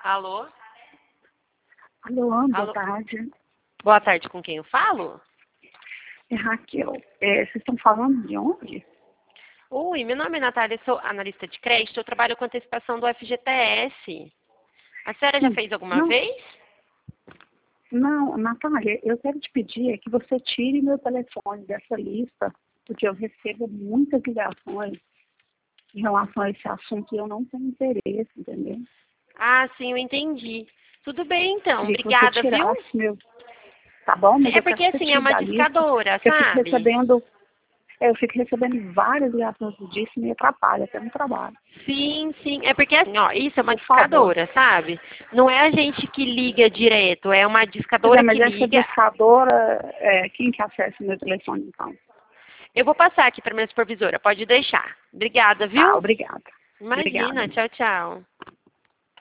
Alô? Alô, boa Alô? tarde. Boa tarde, com quem eu falo? É Raquel. Vocês estão falando de onde? Oi, meu nome é Natália, sou analista de crédito, eu trabalho com antecipação do FGTS. A senhora já Sim. fez alguma Não, vez? não, Natália, eu quero te pedir que você tire meu telefone dessa lista, porque eu recebo muitas ligações em relação a esse assunto e eu não tenho interesse, entendeu? Ah, sim, eu entendi. Tudo bem, então. Queria que você Obrigada, viu? tirasse meu... Tá bom? Mas É eu quero porque, que você assim, é tire uma da lista, discadora, porque sabe? eu fico recebendo várias ligações disso e me atrapalha até no trabalho. Sim, sim. É porque, assim, ó, isso é uma Por favor. discadora, sabe? Não é a gente que liga direto, é uma Pois é, discadora que mas essa liga. discadora, quem que acessa o meu telefone, então? Eu vou passar aqui para minha supervisora, pode deixar. Obrigada, Tá, viu? obrigada. Imagina, Obrigada. tchau, tchau.